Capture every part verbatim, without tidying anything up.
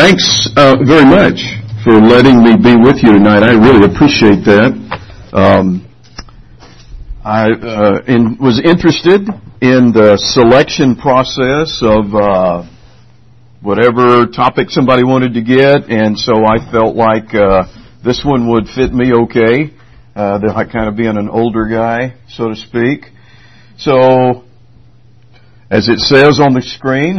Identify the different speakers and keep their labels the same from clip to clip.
Speaker 1: Thanks uh, very much for letting me be with you tonight. I really appreciate that. Um, I uh, in, was interested in the selection process of uh, whatever topic somebody wanted to get, and so I felt like uh, this one would fit me okay. Uh, the, kind of being an older guy, so to speak. So, as it says on the screen,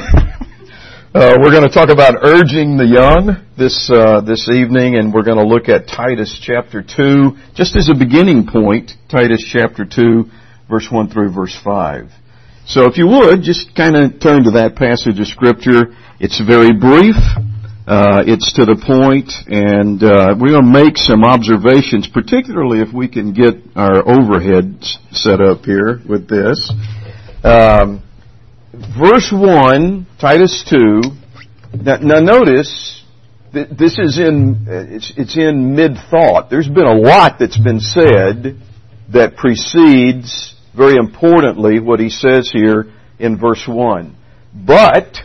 Speaker 1: uh, we're going to talk about urging the young this uh, this evening, and we're going to look at Titus chapter two, just as a beginning point. Titus chapter two, verse one through verse five. So, if you would, just kind of turn to that passage of Scripture. It's very brief. Uh, it's to the point, and uh, we're going to make some observations, particularly if we can get our overhead set up here with this. Um, verse one, Titus two. Now, now notice that this is in it's, it's in mid-thought. There's been a lot that's been said that precedes, very importantly, what he says here in verse one. But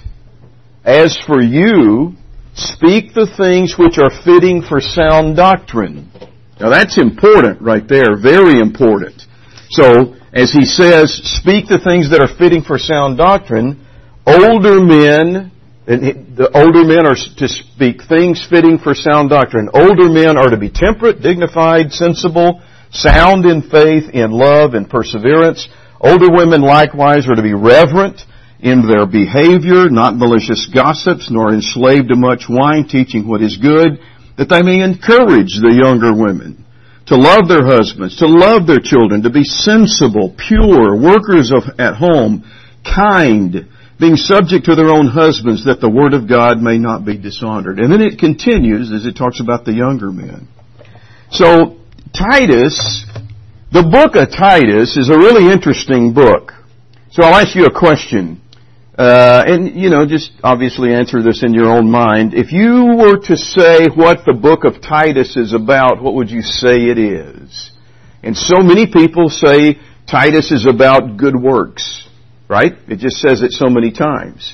Speaker 1: as for you, speak the things which are fitting for sound doctrine. Now that's important right there, very important. So, as he says, speak the things that are fitting for sound doctrine, older men, and the older men are to speak things fitting for sound doctrine. Older men are to be temperate, dignified, sensible, sound in faith, in love, and perseverance. Older women likewise are to be reverent in their behavior, not malicious gossips, nor enslaved to much wine, teaching what is good, that they may encourage the younger women to love their husbands, to love their children, to be sensible, pure, workers of, at home, kind, being subject to their own husbands, that the word of God may not be dishonored. And then it continues as it talks about the younger men. So, Titus, the book of Titus is a really interesting book. So I'll ask you a question. Uh, and, you know, just obviously answer this in your own mind. If you were to say what the book of Titus is about, what would you say it is? And so many people say Titus is about good works, right? It just says it so many times.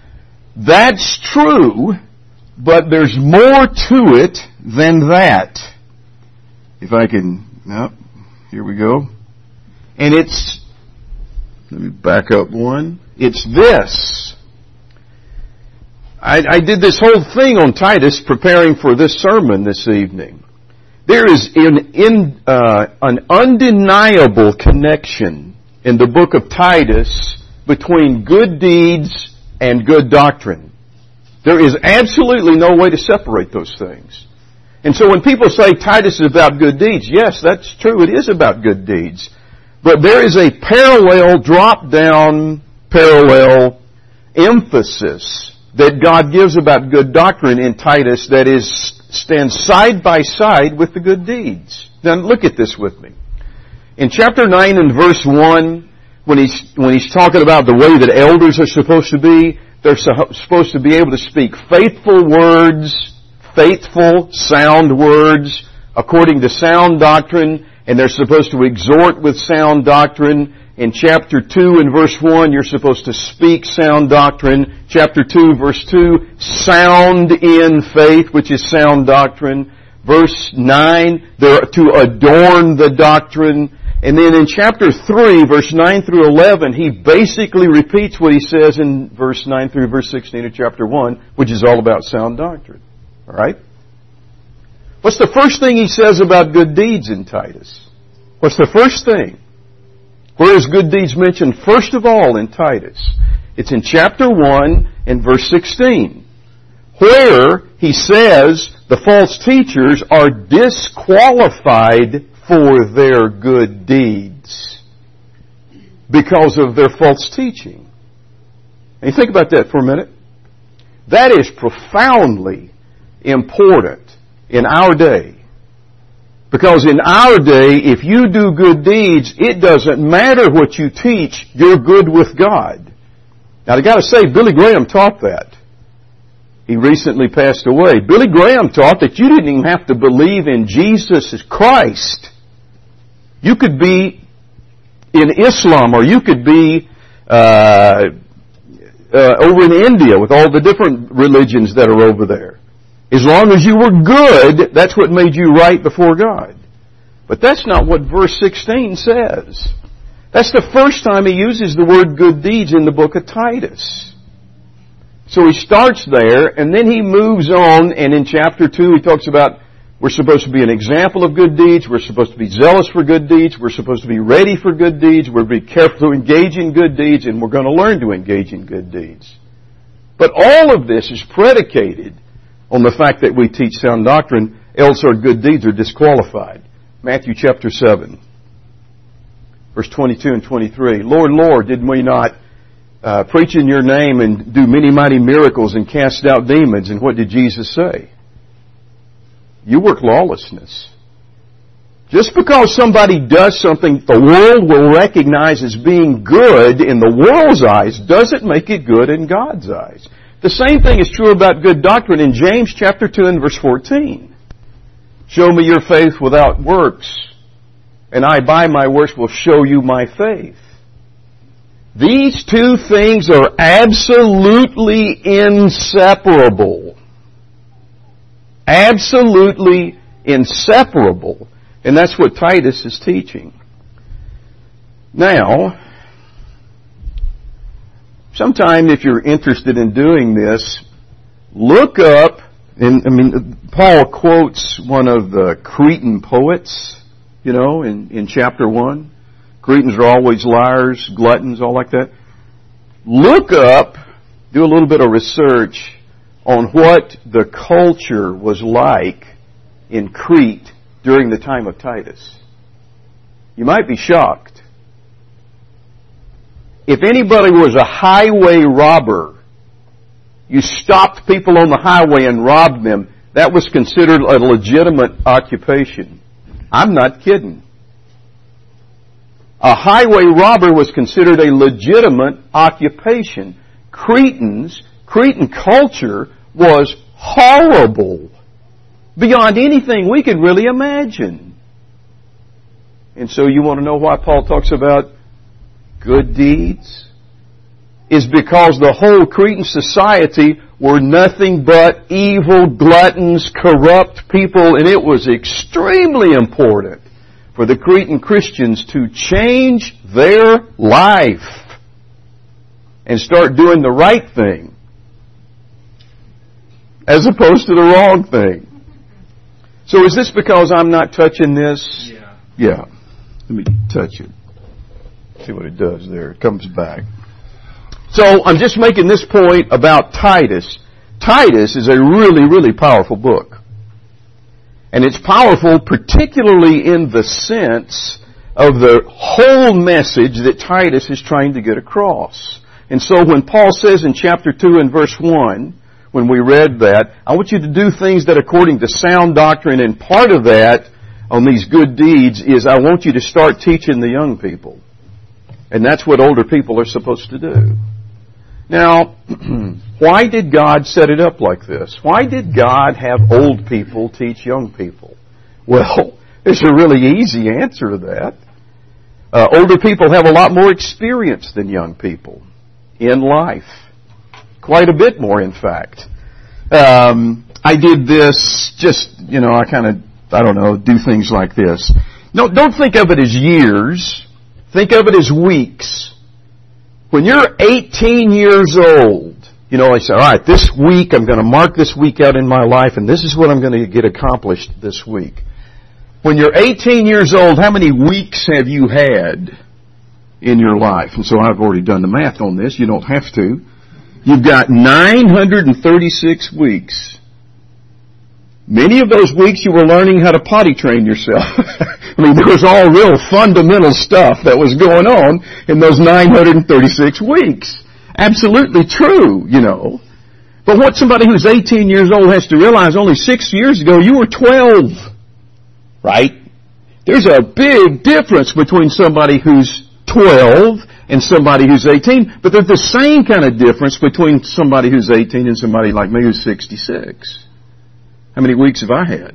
Speaker 1: That's true, but there's more to it than that. If I can, no, here we go. And it's, let me back up one. It's this. I, I did this whole thing on Titus preparing for this sermon this evening. There is in, in, uh, an undeniable connection in the book of Titus between good deeds and good doctrine. There is absolutely no way to separate those things. And so when people say Titus is about good deeds, yes, that's true. It is about good deeds. But there is a parallel drop-down parallel emphasis that God gives about good doctrine in Titus that is stands side by side with the good deeds. Now look at this with me. In chapter nine and verse one, when he's when he's talking about the way that elders are supposed to be, they're supposed to be able to speak faithful words, faithful, sound words, according to sound doctrine, and they're supposed to exhort with sound doctrine. In chapter two and verse one, you're supposed to speak sound doctrine. Chapter two, verse two, sound in faith, which is sound doctrine. Verse nine, they're to adorn the doctrine. And then in chapter three, verse nine through eleven, he basically repeats what he says in verse nine through verse sixteen of chapter one, which is all about sound doctrine. Alright? What's the first thing he says about good deeds in Titus? What's the first thing? Where is good deeds mentioned first of all in Titus? It's in chapter one and verse sixteen, where he says the false teachers are disqualified for their good deeds because of their false teaching. And you think about that for a minute. That is profoundly important in our day. Because in our day, if you do good deeds, it doesn't matter what you teach, you're good with God. Now I gotta say, Billy Graham taught that. He recently passed away. Billy Graham taught that you didn't even have to believe in Jesus as Christ. You could be in Islam, or you could be uh, uh, over in India with all the different religions that are over there. As long as you were good, that's what made you right before God. But that's not what verse sixteen says. That's the first time he uses the word good deeds in the book of Titus. So he starts there, and then he moves on, and in chapter two he talks about we're supposed to be an example of good deeds, we're supposed to be zealous for good deeds, we're supposed to be ready for good deeds, we're to be careful to engage in good deeds, and we're going to learn to engage in good deeds. But all of this is predicated on the fact that we teach sound doctrine, else our good deeds are disqualified. Matthew chapter seven, verse twenty-two and twenty-three. Lord, Lord, did we not uh, preach in your name and do many mighty miracles and cast out demons? And what did Jesus say? You work lawlessness. Just because somebody does something the world will recognize as being good in the world's eyes doesn't make it good in God's eyes. The same thing is true about good doctrine in James chapter two and verse fourteen. Show me your faith without works, and I by my works will show you my faith. These two things are absolutely inseparable. Absolutely inseparable. And that's what Titus is teaching. Now, sometime if you're interested in doing this, look up, and I mean, Paul quotes one of the Cretan poets, you know, in, in chapter one. Cretans are always liars, gluttons, all like that. Look up, do a little bit of research on what the culture was like in Crete during the time of Titus. You might be shocked. If anybody was a highway robber, you stopped people on the highway and robbed them, that was considered a legitimate occupation. I'm not kidding. A highway robber was considered a legitimate occupation. Cretans, Cretan culture was horrible. Beyond anything we could really imagine. And so you want to know why Paul talks about good deeds? Is because the whole Cretan society were nothing but evil, gluttons, corrupt people, and it was extremely important for the Cretan Christians to change their life and start doing the right thing as opposed to the wrong thing. So is this because I'm not touching this?
Speaker 2: Yeah.
Speaker 1: Yeah. Let me touch it. See what it does there. It comes back. So I'm just making this point about Titus. Titus is a really, really powerful book. And it's powerful particularly in the sense of the whole message that Titus is trying to get across. And so when Paul says in chapter two and verse one, when we read that, I want you to do things that according to sound doctrine, and part of that on these good deeds is I want you to start teaching the young people. And that's what older people are supposed to do. Now, why did God set it up like this? Why did God have old people teach young people? Well, there's a really easy answer to that. Uh, older people have a lot more experience than young people in life. Quite a bit more, in fact. Um, I did this just, you know, I kind of, I don't know, do things like this. No, don't think of it as years. Think of it as weeks. When you're eighteen years old, you know, I say, all right, this week, I'm going to mark this week out in my life, and this is what I'm going to get accomplished this week. When you're eighteen years old, how many weeks have you had in your life? And so I've already done the math on this. You don't have to. You've got nine hundred thirty-six weeks. Many of those weeks you were learning how to potty train yourself. I mean, there was all real fundamental stuff that was going on in those nine hundred thirty-six weeks. Absolutely true, you know. But what somebody who's eighteen years old has to realize, only six years ago you were twelve. Right? There's a big difference between somebody who's twelve and somebody who's eighteen, but there's the same kind of difference between somebody who's eighteen and somebody like me who's sixty-six. How many weeks have I had?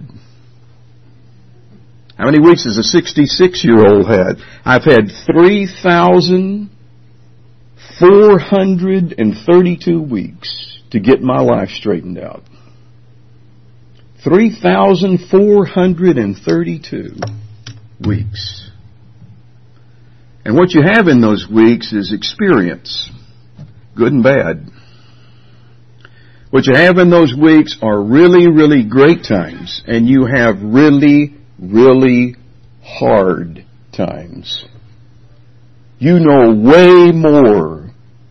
Speaker 1: How many weeks has a sixty-six-year-old had? I've had three thousand four hundred thirty-two weeks to get my life straightened out. three thousand four hundred thirty-two weeks. And what you have in those weeks is experience, good and bad. What you have in those weeks are really, really great times, and you have really, really hard times. You know way more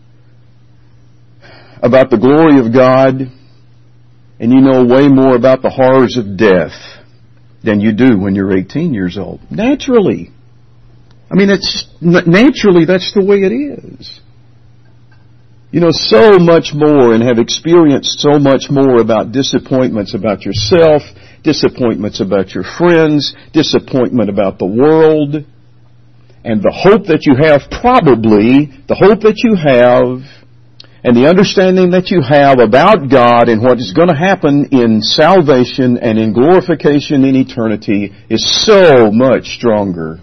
Speaker 1: about the glory of God, and you know way more about the horrors of death than you do when you're eighteen years old. Naturally. I mean, it's naturally that's the way it is. You know so much more and have experienced so much more about disappointments about yourself, disappointments about your friends, disappointment about the world, and the hope that you have, probably, the hope that you have, and the understanding that you have about God and what is going to happen in salvation and in glorification in eternity is so much stronger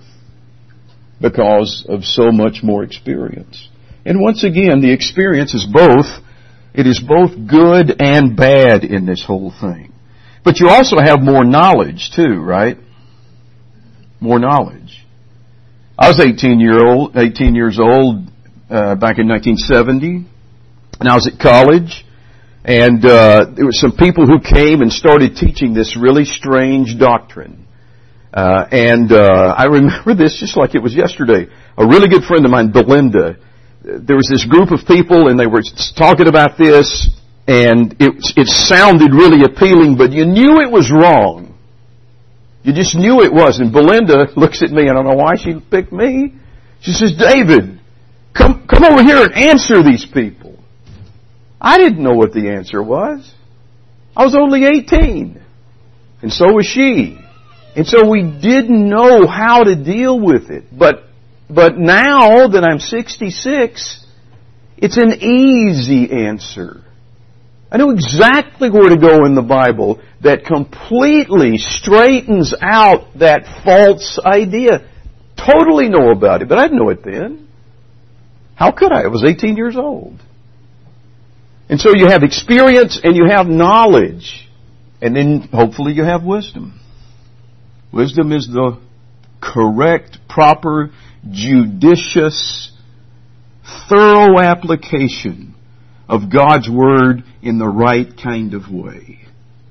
Speaker 1: because of so much more experience. And once again, the experience is both, it is both good and bad in this whole thing. But you also have more knowledge too, right? More knowledge. I was eighteen year old, eighteen years old uh, back in nineteen seventy, and I was at college, and uh, there were some people who came and started teaching this really strange doctrine. Uh, and uh, I remember this just like it was yesterday. A really good friend of mine, Belinda, there was this group of people, and they were talking about this, and it, it sounded really appealing, but you knew it was wrong. You just knew it was. And Belinda looks at me, I don't know why she picked me. She says, David, come, come over here and answer these people. I didn't know what the answer was. I was only eighteen. And so was she. And so we didn't know how to deal with it. But, but now that I'm sixty-six, it's an easy answer. I know exactly where to go in the Bible that completely straightens out that false idea. Totally know about it, but I didn't know it then. How could I? I was eighteen years old. And so you have experience and you have knowledge. And then hopefully you have wisdom. Wisdom is the correct, proper, judicious, thorough application of God's Word in the right kind of way.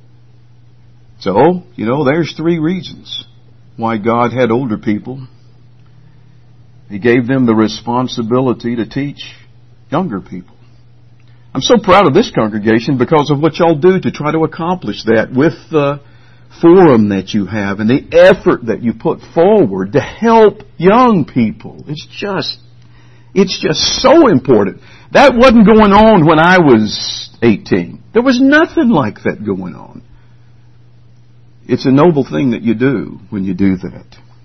Speaker 1: So, you know, there's three reasons why God had older people. He gave them the responsibility to teach younger people. I'm so proud of this congregation because of what y'all do to try to accomplish that with the forum that you have and the effort that you put forward to help young people. It's just, it's just so important. That wasn't going on when I was eighteen. There was nothing like that going on. It's a noble thing that you do when you do that.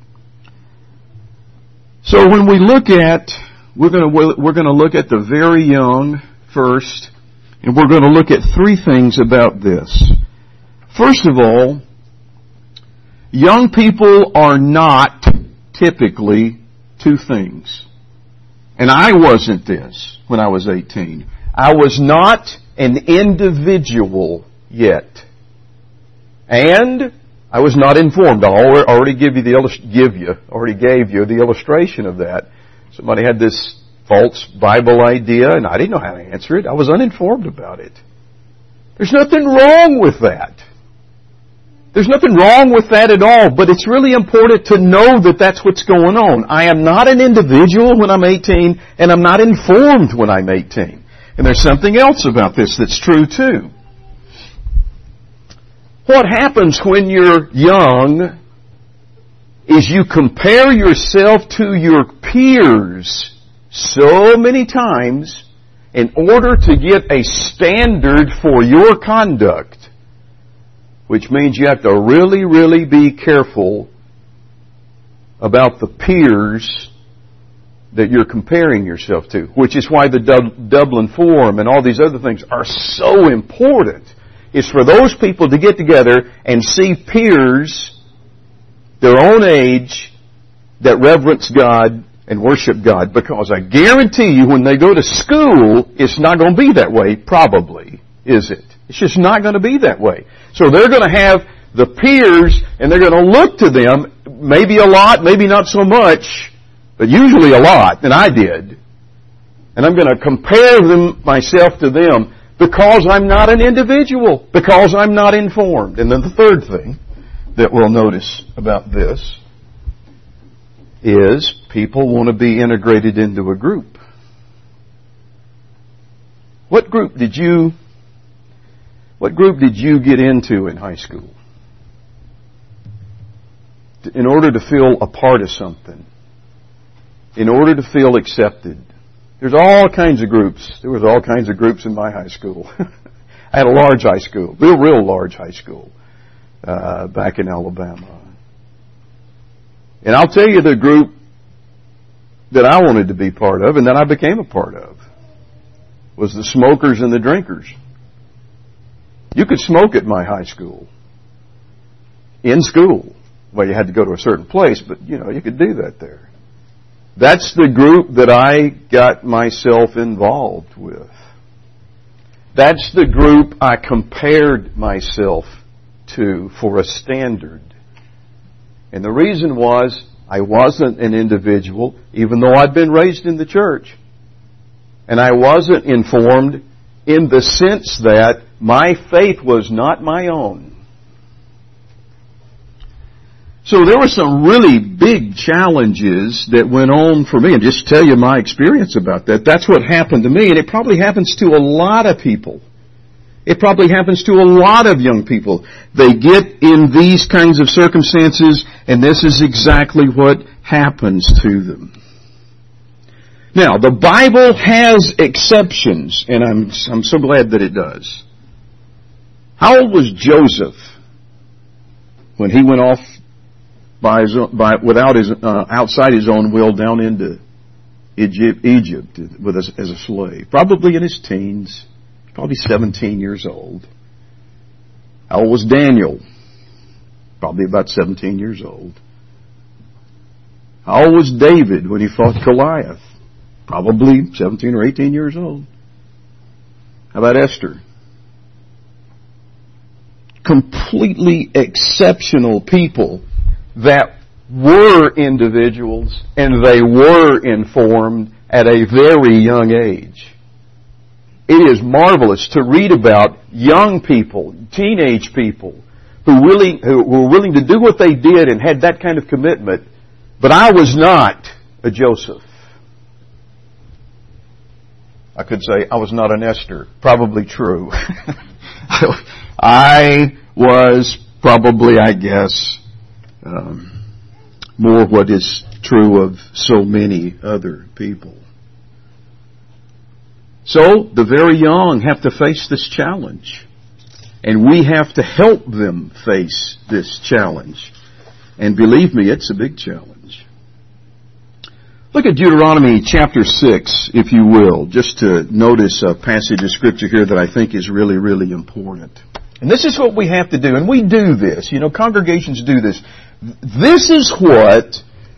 Speaker 1: So when we look at, we're going to, we're going to look at the very young first, and we're going to look at three things about this. First of all, young people are not typically two things. And I wasn't this when I was eighteen. I was not an individual yet. And I was not informed. I already give you the illust- give you already gave you the illustration of that. Somebody had this false Bible idea, and I didn't know how to answer it. I was uninformed about it. There's nothing wrong with that. There's nothing wrong with that at all, but it's really important to know that that's what's going on. I am not an individual when I'm eighteen, and I'm not informed when I'm eighteen. And there's something else about this that's true too. What happens when you're young is you compare yourself to your peers so many times in order to get a standard for your conduct, which means you have to really, really be careful about the peers that you're comparing yourself to, which is why the Dub- Dublin Forum and all these other things are so important. It's for those people to get together and see peers their own age that reverence God and worship God, because I guarantee you when they go to school, it's not going to be that way, probably, is it? It's just not going to be that way. So they're going to have the peers, and they're going to look to them, maybe a lot, maybe not so much, but usually a lot, and I did. And I'm going to compare them, myself to them, because I'm not an individual, because I'm not informed. And then the third thing that we'll notice about this is people want to be integrated into a group. What group did you, what group did you get into in high school? In order to feel a part of something. In order to feel accepted. There's all kinds of groups. There was all kinds of groups in my high school. I had a large high school, real, real large high school, uh, back in Alabama. And I'll tell you the group that I wanted to be part of and that I became a part of was the smokers and the drinkers. You could smoke at my high school. In school. Well, you had to go to a certain place, but, you know, you could do that there. That's the group that I got myself involved with. That's the group I compared myself to for a standard. And the reason was I wasn't an individual, even though I'd been raised in the church. And I wasn't informed in the sense that my faith was not my own. So there were some really big challenges that went on for me. And just tell you my experience about that. That's what happened to me. And it probably happens to a lot of people. It probably happens to a lot of young people. They get in these kinds of circumstances, and this is exactly what happens to them. Now, the Bible has exceptions, and I'm, I'm so glad that it does. How old was Joseph when he went off By his own, by, without his, uh, outside his own will down into Egypt, Egypt with a, as a slave? Probably in his teens, probably seventeen years old. How old was Daniel? Probably about seventeen years old. How old was David when he fought Goliath? Probably seventeen or eighteen years old. How about Esther? Completely exceptional people that were individuals and they were informed at a very young age. It is marvelous to read about young people, teenage people, who really who were willing to do what they did and had that kind of commitment. But I was not a Joseph. I could say I was not an Esther. Probably true. I was probably, I guess, Um, more what is true of so many other people. So, the very young have to face this challenge. And we have to help them face this challenge. And believe me, it's a big challenge. Look at Deuteronomy chapter six, if you will, just to notice a passage of Scripture here that I think is really, really important. And this is what we have to do. And we do this. You know, congregations do this. This is what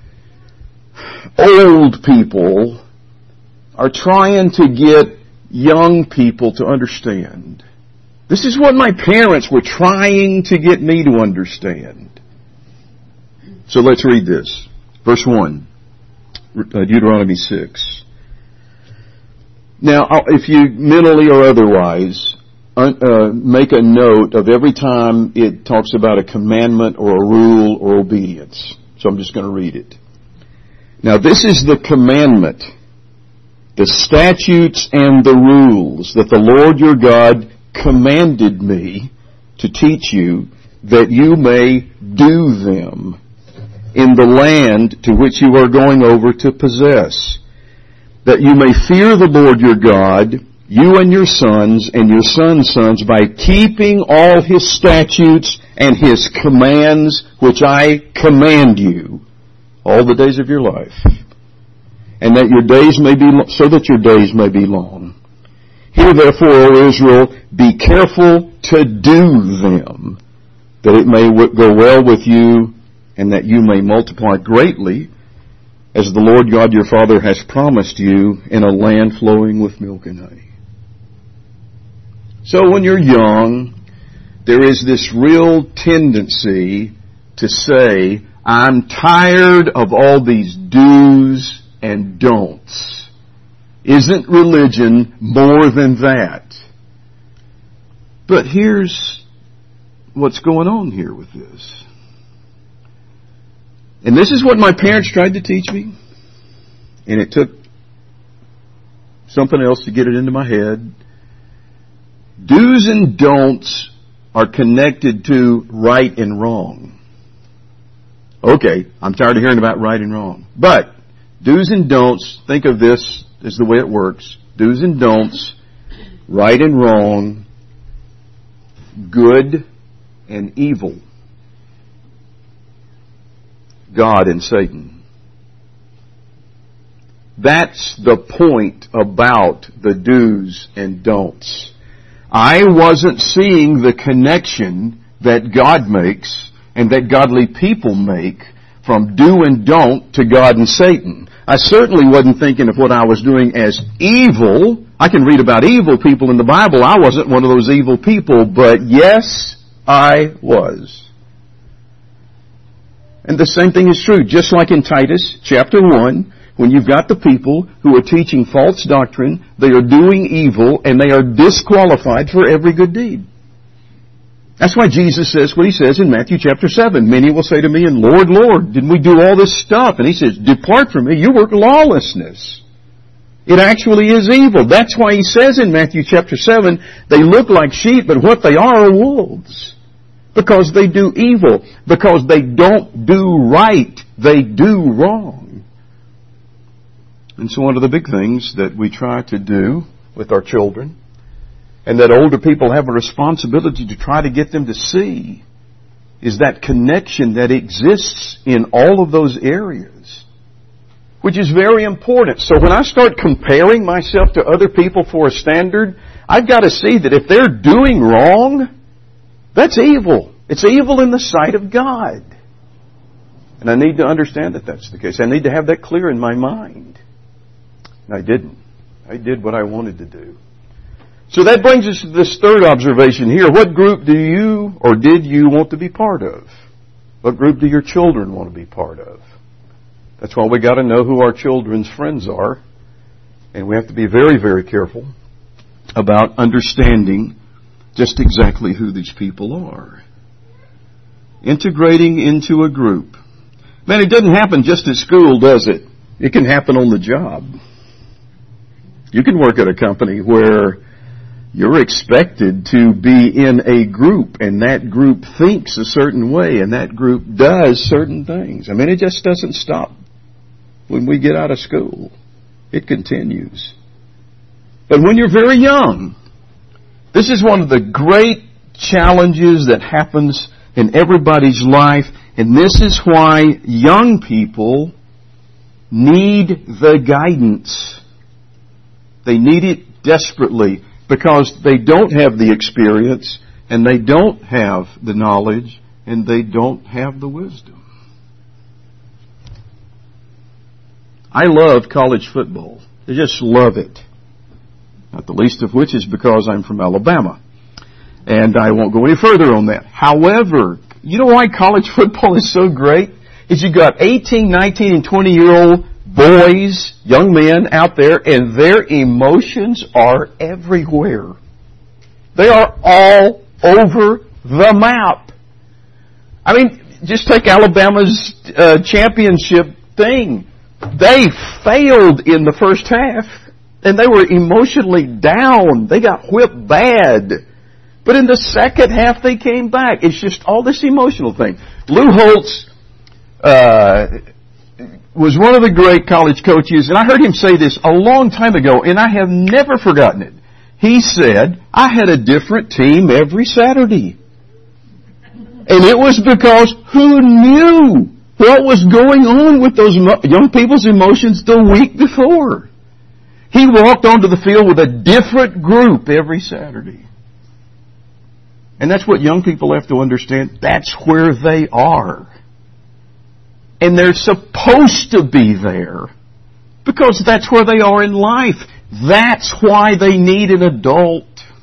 Speaker 1: old people are trying to get young people to understand. This is what my parents were trying to get me to understand. So let's read this. Verse one, Deuteronomy six. Now, if you mentally or otherwise Uh, make a note of every time it talks about a commandment or a rule or obedience. So I'm just going to read it. Now this is the commandment, the statutes and the rules that the Lord your God commanded me to teach you, that you may do them in the land to which you are going over to possess, that you may fear the Lord your God, you and your sons and your sons' sons, by keeping all His statutes and His commands, which I command you, all the days of your life, and that your days may be, so that your days may be long. Hear therefore, O Israel, be careful to do them, that it may go well with you, and that you may multiply greatly, as the Lord God your Father has promised you, in a land flowing with milk and honey. So when you're young, there is this real tendency to say, I'm tired of all these do's and don'ts. Isn't religion more than that? But here's what's going on here with this. And this is what my parents tried to teach me. And it took something else to get it into my head. Do's and don'ts are connected to right and wrong. Okay, I'm tired of hearing about right and wrong. But do's and don'ts, think of this as the way it works. Do's and don'ts, right and wrong, good and evil, God and Satan. That's the point about the do's and don'ts. I wasn't seeing the connection that God makes and that godly people make from do and don't to God and Satan. I certainly wasn't thinking of what I was doing as evil. I can read about evil people in the Bible. I wasn't one of those evil people, but yes, I was. And the same thing is true, just like in Titus chapter one, when you've got the people who are teaching false doctrine, they are doing evil, and they are disqualified for every good deed. That's why Jesus says what He says in Matthew chapter seven. Many will say to me, and Lord, Lord, didn't we do all this stuff? And He says, depart from me, you work lawlessness. It actually is evil. That's why He says in Matthew chapter seven, they look like sheep, but what they are are wolves. Because they do evil. Because they don't do right. They do wrong. And so one of the big things that we try to do with our children, and that older people have a responsibility to try to get them to see, is that connection that exists in all of those areas, which is very important. So when I start comparing myself to other people for a standard, I've got to see that if they're doing wrong, that's evil. It's evil in the sight of God. And I need to understand that that's the case. I need to have that clear in my mind. And I didn't. I did what I wanted to do. So that brings us to this third observation here. What group do you or did you want to be part of? What group do your children want to be part of? That's why we got to know who our children's friends are. And we have to be very, very careful about understanding just exactly who these people are. Integrating into a group. Man, it doesn't happen just at school, does it? It can happen on the job. You can work at a company where you're expected to be in a group, and that group thinks a certain way, and that group does certain things. I mean, it just doesn't stop when we get out of school. It continues. But when you're very young, this is one of the great challenges that happens in everybody's life, and this is why young people need the guidance. They need it desperately because they don't have the experience, and they don't have the knowledge, and they don't have the wisdom. I love college football. I just love it. Not the least of which is because I'm from Alabama. And I won't go any further on that. However, you know why college football is so great? Is you got eighteen, nineteen, and twenty-year-old boys, young men out there, and their emotions are everywhere. They are all over the map. I mean, just take Alabama's uh, championship thing. They failed in the first half, and they were emotionally down. They got whipped bad. But in the second half, they came back. It's just all this emotional thing. Lou Holtz uh, was one of the great college coaches, and I heard him say this a long time ago, and I have never forgotten it. He said, I had a different team every Saturday. And it was because who knew what was going on with those young people's emotions the week before? He walked onto the field with a different group every Saturday. And that's what young people have to understand. That's where they are. And they're supposed to be there because that's where they are in life. That's why they need an adult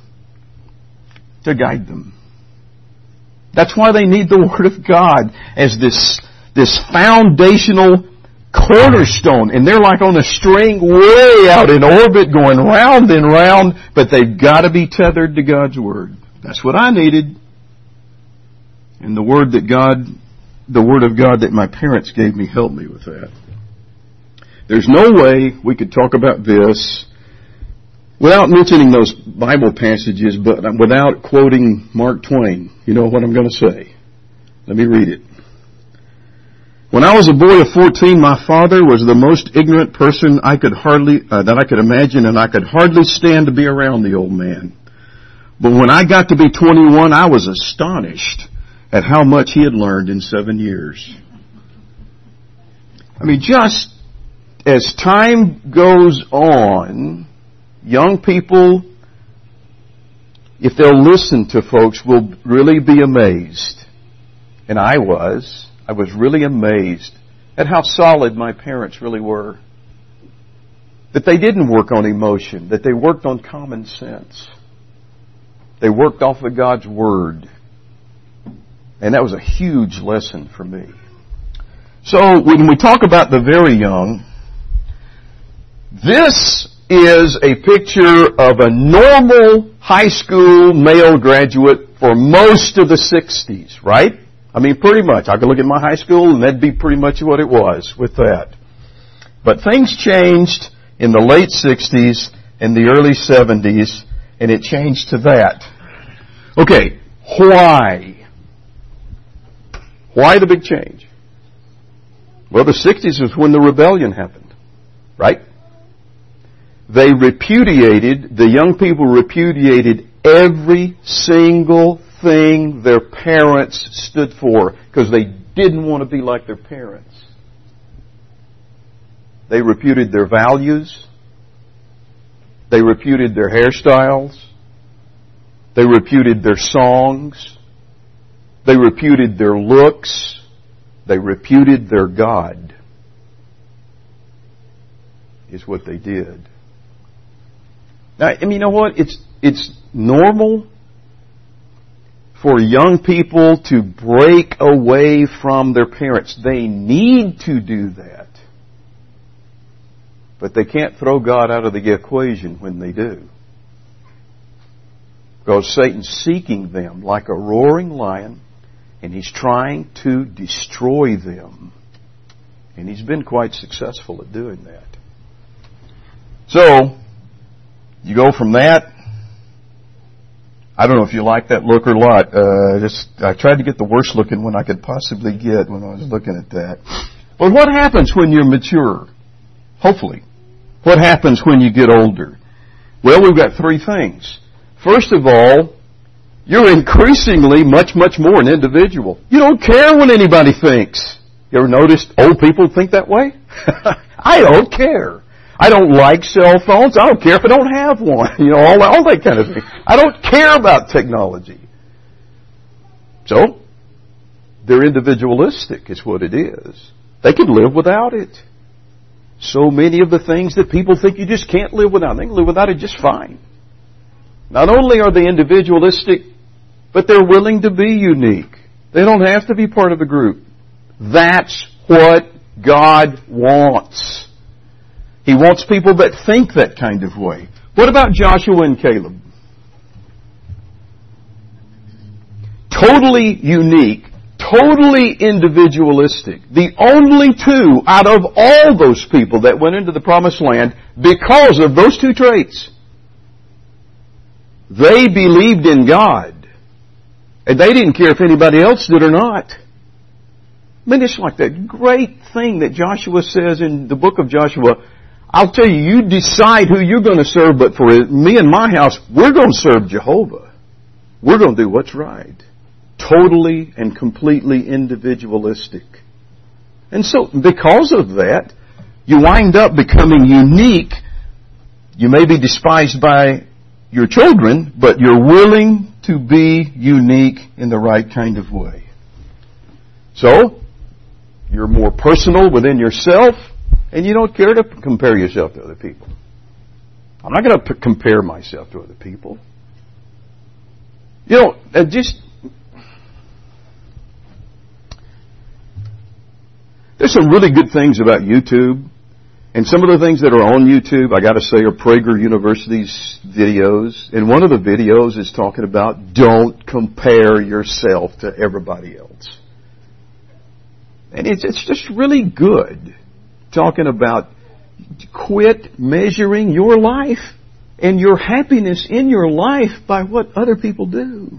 Speaker 1: to guide them. That's why they need the Word of God as this, this foundational cornerstone. And they're like on a string way out in orbit going round and round, but they've got to be tethered to God's Word. That's what I needed. And the Word that God, the Word of God that my parents gave me helped me with that. There's no way we could talk about this without mentioning those Bible passages, but without quoting Mark Twain. You know what I'm going to say. Let me read it. When I was a boy of fourteen, my father was the most ignorant person I could hardly uh, that I could imagine, and I could hardly stand to be around the old man. But when I got to be twenty-one, I was astonished at how much he had learned in seven years. I mean, just as time goes on, young people, if they'll listen to folks, will really be amazed. And I was. I was really amazed at how solid my parents really were. That they didn't work on emotion. That they worked on common sense. They worked off of God's Word. And that was a huge lesson for me. So when we talk about the very young, this is a picture of a normal high school male graduate for most of the sixties, right? I mean, pretty much. I could look at my high school and that'd be pretty much what it was with that. But things changed in the late sixties and the early seventies, and it changed to that. Okay, why? Why the big change? Well, the sixties was when the rebellion happened, right? They repudiated, the young people repudiated every single thing their parents stood for because they didn't want to be like their parents. They repudiated their values. They repudiated their hairstyles. They repudiated their songs. They repudiated their looks. They repudiated their God. Is what they did. Now, I mean, you know what? It's it's normal for young people to break away from their parents. They need to do that. But they can't throw God out of the equation when they do. Because Satan's seeking them like a roaring lion, and he's trying to destroy them. And he's been quite successful at doing that. So, you go from that. I don't know if you like that look or not. Uh, just I tried to get the worst looking one I could possibly get when I was looking at that. But what happens when you're mature? Hopefully. What happens when you get older? Well, we've got three things. First of all, you're increasingly much, much more an individual. You don't care what anybody thinks. You ever noticed old people think that way? I don't care. I don't like cell phones. I don't care if I don't have one. You know, all, all that kind of thing. I don't care about technology. So, they're individualistic is what it is. They can live without it. So many of the things that people think you just can't live without, they can live without it just fine. Not only are they individualistic, but they're willing to be unique. They don't have to be part of a group. That's what God wants. He wants people that think that kind of way. What about Joshua and Caleb? Totally unique, totally individualistic. The only two out of all those people that went into the Promised Land because of those two traits. They believed in God. And they didn't care if anybody else did or not. I mean, it's like that great thing that Joshua says in the book of Joshua. I'll tell you, you decide who you're going to serve, but for me and my house, we're going to serve Jehovah. We're going to do what's right. Totally and completely individualistic. And so, because of that, you wind up becoming unique. You may be despised by your children, but you're willing to be unique in the right kind of way. So, You're more personal within yourself, and you don't care to compare yourself to other people. I'm not going to p- compare myself to other people. You know, uh, just... There's some really good things about YouTube. And some of the things that are on YouTube, I got to say, are Prager University's videos. And one of the videos is talking about don't compare yourself to everybody else. And it's, it's just really good talking about quit measuring your life and your happiness in your life by what other people do.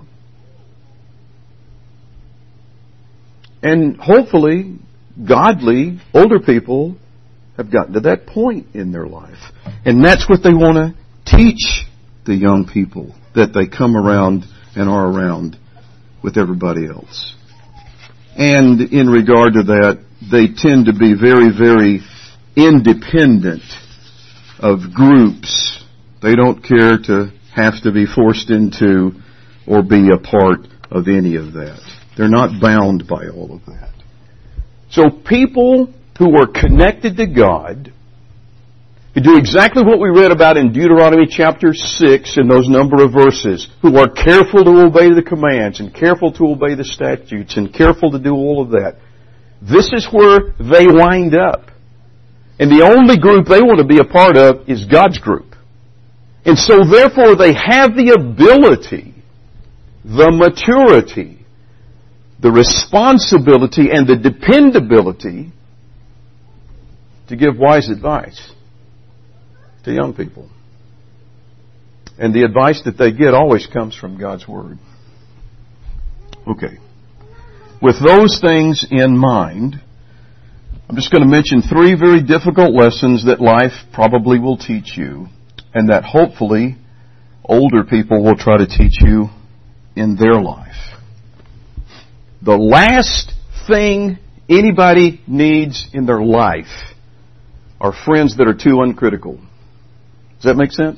Speaker 1: And hopefully, godly, older people have gotten to that point in their life. And that's what they want to teach the young people that they come around and are around with everybody else. And in regard to that, they tend to be very, very independent of groups. They don't care to have to be forced into or be a part of any of that. They're not bound by all of that. So people who are connected to God, who do exactly what we read about in Deuteronomy chapter six in those number of verses, who are careful to obey the commands and careful to obey the statutes and careful to do all of that, this is where they wind up. And the only group they want to be a part of is God's group. And so therefore they have the ability, the maturity, the responsibility, and the dependability to give wise advice to young people. And the advice that they get always comes from God's Word. Okay. With those things in mind, I'm just going to mention three very difficult lessons that life probably will teach you, and that hopefully older people will try to teach you in their life. The last thing anybody needs in their life are friends that are too uncritical. Does that make sense?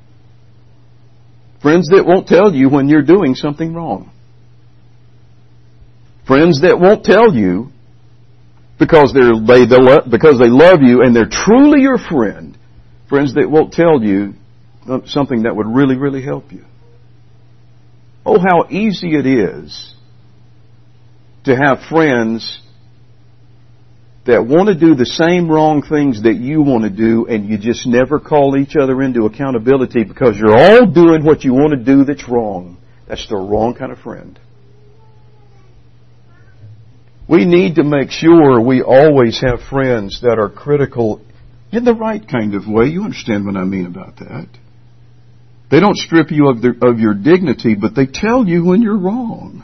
Speaker 1: Friends that won't tell you when you're doing something wrong. Friends that won't tell you because they're they because they love you and they're truly your friend. Friends that won't tell you something that would really, really help you. Oh, how easy it is to have friends that want to do the same wrong things that you want to do, and you just never call each other into accountability because you're all doing what you want to do that's wrong. That's the wrong kind of friend. We need to make sure we always have friends that are critical in the right kind of way. You understand what I mean about that. They don't strip you of, their, of your dignity, but they tell you when you're wrong.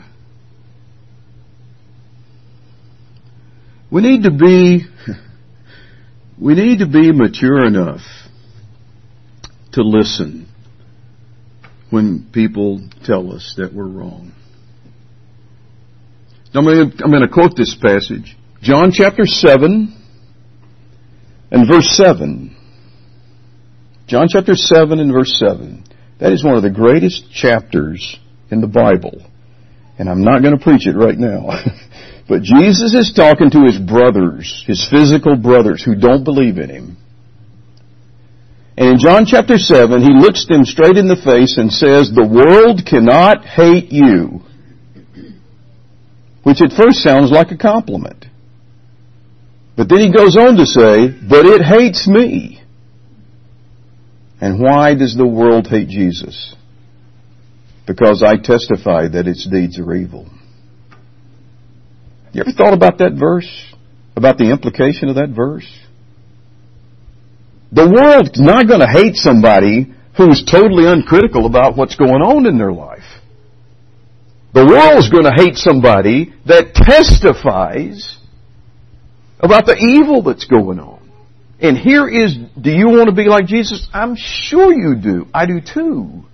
Speaker 1: We need to be, we need to be mature enough to listen when people tell us that we're wrong. Now I'm going to, I'm going to quote this passage. John chapter seven and verse seven. John chapter seven and verse seven. That is one of the greatest chapters in the Bible. And I'm not going to preach it right now. But Jesus is talking to his brothers, his physical brothers who don't believe in him. And in John chapter seven, he looks them straight in the face and says, "The world cannot hate you." Which at first sounds like a compliment. But then he goes on to say, "But it hates me." And why does the world hate Jesus? Because I testify that its deeds are evil. You ever thought about that verse? About the implication of that verse? The world's not going to hate somebody who's totally uncritical about what's going on in their life. The world's going to hate somebody that testifies about the evil that's going on. And here is, do you want to be like Jesus? I'm sure you do. I do too.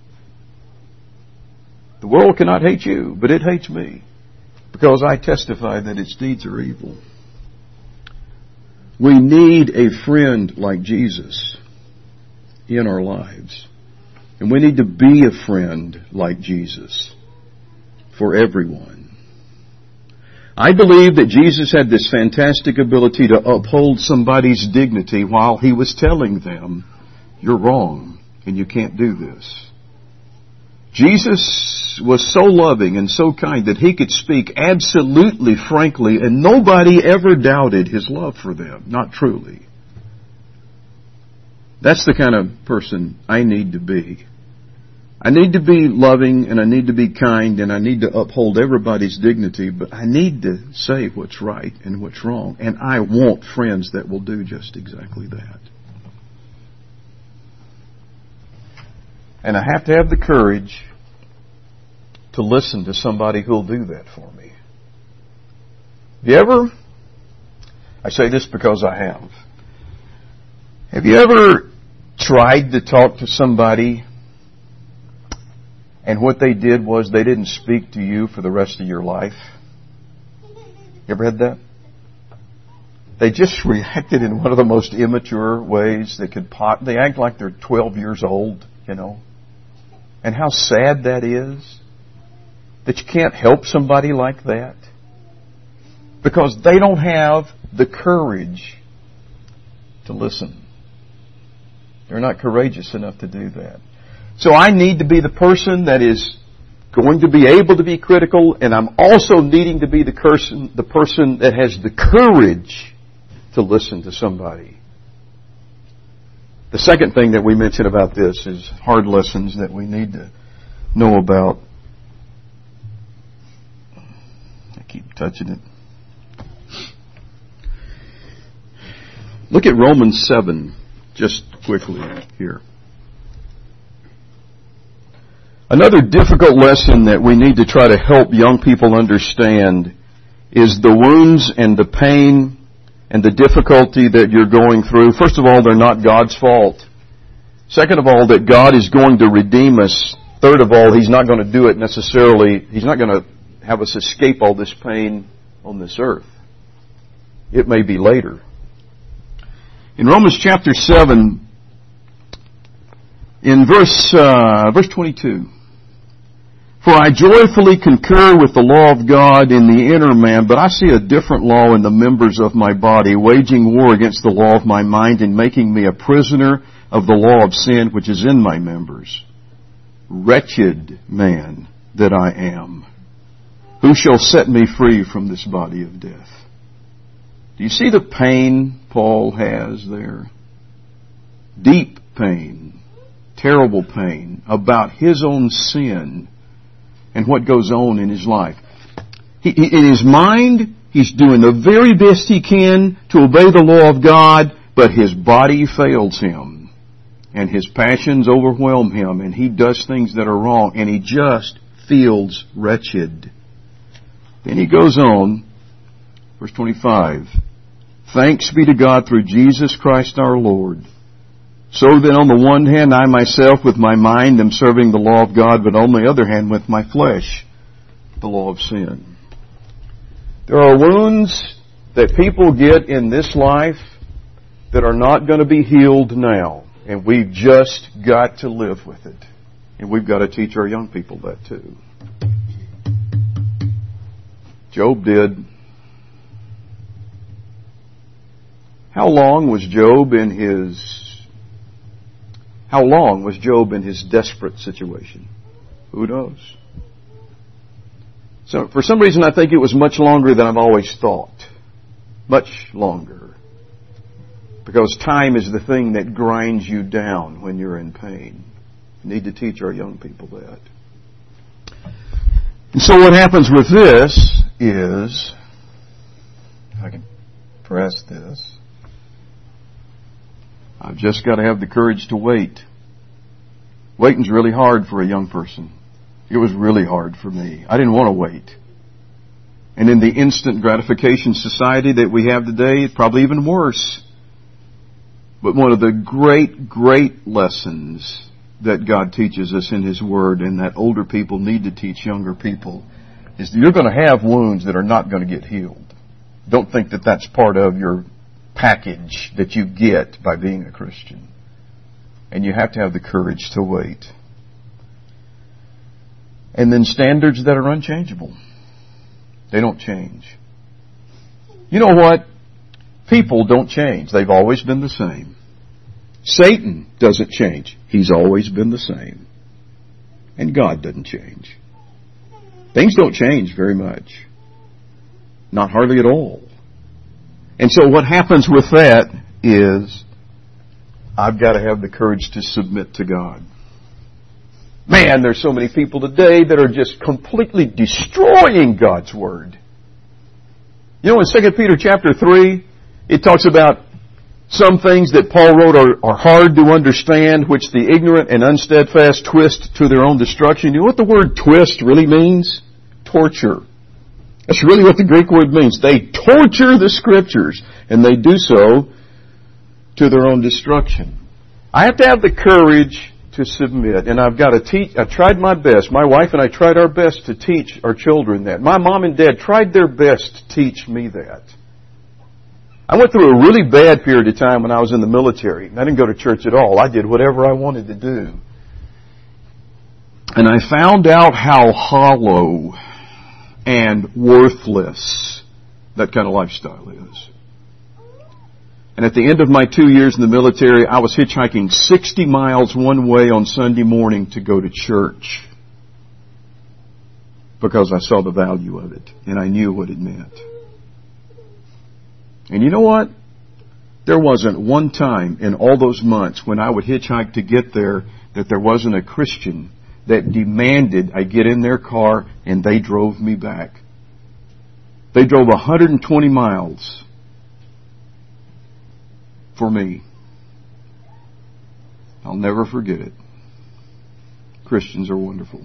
Speaker 1: The world cannot hate you, but it hates me because I testify that its deeds are evil. We need a friend like Jesus in our lives. And we need to be a friend like Jesus for everyone. I believe that Jesus had this fantastic ability to uphold somebody's dignity while He was telling them, you're wrong and you can't do this. Jesus was so loving and so kind that He could speak absolutely frankly, and nobody ever doubted His love for them. Not truly. That's the kind of person I need to be. I need to be loving, and I need to be kind, and I need to uphold everybody's dignity, but I need to say what's right and what's wrong. And I want friends that will do just exactly that. And I have to have the courage to listen to somebody who'll do that for me. Have you ever, I say this because I have, have you ever tried to talk to somebody and what they did was they didn't speak to you for the rest of your life? You ever had that? They just reacted in one of the most immature ways they could pot. They act like they're twelve years old, you know. And how sad that is. That you can't help somebody like that. Because they don't have the courage to listen. They're not courageous enough to do that. So I need to be the person that is going to be able to be critical, and I'm also needing to be the person, the person that has the courage to listen to somebody. The second thing that we mentioned about this is hard lessons that we need to know about. I keep touching it. Look at Romans seven just quickly here. Another difficult lesson that we need to try to help young people understand is the wounds and the pain and the difficulty that you're going through. First of all, they're not God's fault. Second of all, that God is going to redeem us. Third of all, He's not going to do it necessarily. He's not going to have us escape all this pain on this earth. It may be later. In Romans chapter seven, in verse uh, verse twenty-two, for I joyfully concur with the law of God in the inner man, but I see a different law in the members of my body, waging war against the law of my mind and making me a prisoner of the law of sin which is in my members. Wretched man that I am, who shall set me free from this body of death? Do you see the pain Paul has there? Deep pain, terrible pain about his own sin and what goes on in his life. He, he, in his mind, he's doing the very best he can to obey the law of God, but his body fails him. And his passions overwhelm him, and he does things that are wrong, and he just feels wretched. Then he goes on, verse twenty-five, thanks be to God through Jesus Christ our Lord. So then on the one hand, I myself with my mind am serving the law of God, but on the other hand with my flesh, the law of sin. There are wounds that people get in this life that are not going to be healed now. And we've just got to live with it. And we've got to teach our young people that too. Job did. How long was Job in his How long was Job in his desperate situation? Who knows? So for some reason I think it was much longer than I've always thought. Much longer. Because time is the thing that grinds you down when you're in pain. We need to teach our young people that. And so what happens with this is, if I can press this, I've just got to have the courage to wait. Waiting's really hard for a young person. It was really hard for me. I didn't want to wait. And in the instant gratification society that we have today, it's probably even worse. But one of the great, great lessons that God teaches us in His Word and that older people need to teach younger people is that you're going to have wounds that are not going to get healed. Don't think that that's part of your package that you get by being a Christian. And you have to have the courage to wait. And then standards that are unchangeable. They don't change. You know what? People don't change. They've always been the same. Satan doesn't change. He's always been the same. And God doesn't change. Things don't change very much. Not hardly at all. And so what happens with that is I've got to have the courage to submit to God. Man, there's so many people today that are just completely destroying God's Word. You know, in Second Peter chapter three, it talks about some things that Paul wrote are, are hard to understand, which the ignorant and unsteadfast twist to their own destruction. You know what the word twist really means? Torture. That's really what the Greek word means. They torture the Scriptures, and they do so to their own destruction. I have to have the courage to submit, and I've got to teach. I tried my best. My wife and I tried our best to teach our children that. My mom and dad tried their best to teach me that. I went through a really bad period of time when I was in the military. I didn't go to church at all. I did whatever I wanted to do. And I found out how hollow and worthless that kind of lifestyle is. And at the end of my two years in the military, I was hitchhiking sixty miles one way on Sunday morning to go to church because I saw the value of it and I knew what it meant. And you know what? There wasn't one time in all those months when I would hitchhike to get there that there wasn't a Christian that demanded I get in their car and they drove me back. They drove one hundred twenty miles for me. I'll never forget it. Christians are wonderful.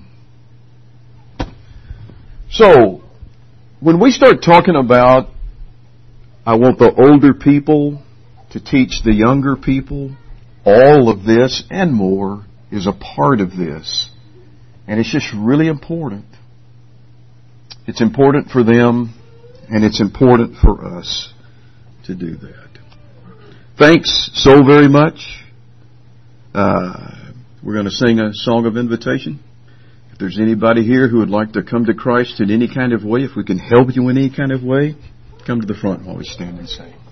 Speaker 1: So, when we start talking about I want the older people to teach the younger people, all of this and more is a part of this. And it's just really important. It's important for them, and it's important for us to do that. Thanks so very much. Uh, we're going to sing a song of invitation. If there's anybody here who would like to come to Christ in any kind of way, if we can help you in any kind of way, come to the front while we stand and sing.